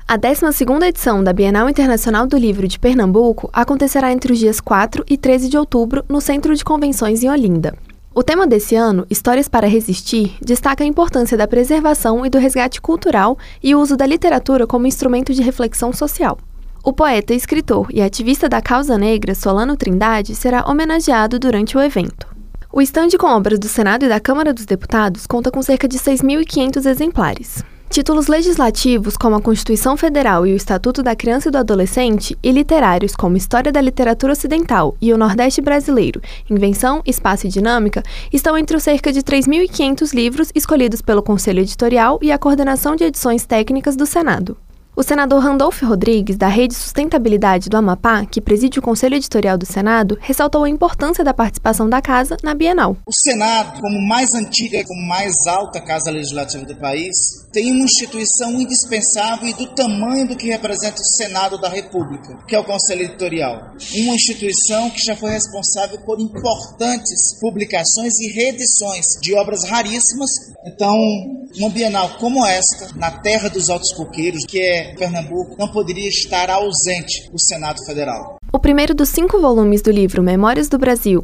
A 12ª edição da Bienal Internacional do Livro de Pernambuco acontecerá entre os dias 4 e 13 de outubro no Centro de Convenções em Olinda. O tema desse ano, Histórias para Resistir, destaca a importância da preservação e do resgate cultural e o uso da literatura como instrumento de reflexão social. O poeta, escritor e ativista da causa negra, Solano Trindade, será homenageado durante o evento. O estande com obras do Senado e da Câmara dos Deputados conta com cerca de 6.500 exemplares. Títulos legislativos como a Constituição Federal e o Estatuto da Criança e do Adolescente e literários como História da Literatura Ocidental e o Nordeste Brasileiro, Invenção, Espaço e Dinâmica, estão entre os cerca de 3.500 livros escolhidos pelo Conselho Editorial e a Coordenação de Edições Técnicas do Senado. O senador Randolfo Rodrigues, da Rede Sustentabilidade do Amapá, que preside o Conselho Editorial do Senado, ressaltou a importância da participação da Casa na Bienal. O Senado, como mais antiga e como mais alta Casa Legislativa do país, tem uma instituição indispensável e do tamanho do que representa o Senado da República, que é o Conselho Editorial. Uma instituição que já foi responsável por importantes publicações e reedições de obras raríssimas. Então, uma Bienal como esta, na terra dos altos coqueiros, que é Pernambuco, não poderia estar ausente o Senado Federal. O primeiro dos 5 volumes do livro Memórias do Brasil,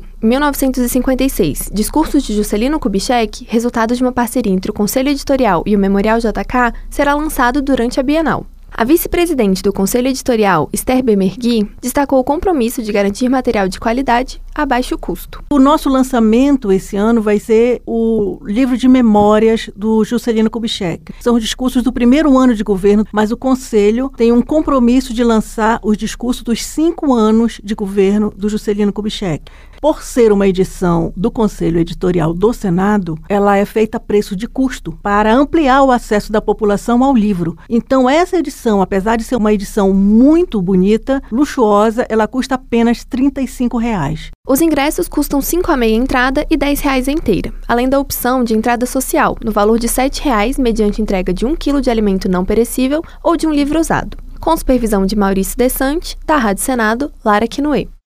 1956, Discursos de Juscelino Kubitschek, resultado de uma parceria entre o Conselho Editorial e o Memorial JK, será lançado durante a Bienal. A vice-presidente do Conselho Editorial, Esther Bemergui, destacou o compromisso de garantir material de qualidade a baixo custo. O nosso lançamento esse ano vai ser o livro de memórias do Juscelino Kubitschek. São os discursos do primeiro ano de governo, mas o Conselho tem um compromisso de lançar os discursos dos 5 anos de governo do Juscelino Kubitschek. Por ser uma edição do Conselho Editorial do Senado, ela é feita a preço de custo para ampliar o acesso da população ao livro. Então, essa edição, apesar de ser uma edição muito bonita, luxuosa, ela custa apenas R$ 35. Os ingressos custam R$ 5 a meia entrada e R$ 10 a inteira, além da opção de entrada social, no valor de R$ 7 mediante entrega de 1 quilo de alimento não perecível ou de um livro usado. Com supervisão de Maurício Desante, da Rádio Senado, Lara Quinoe.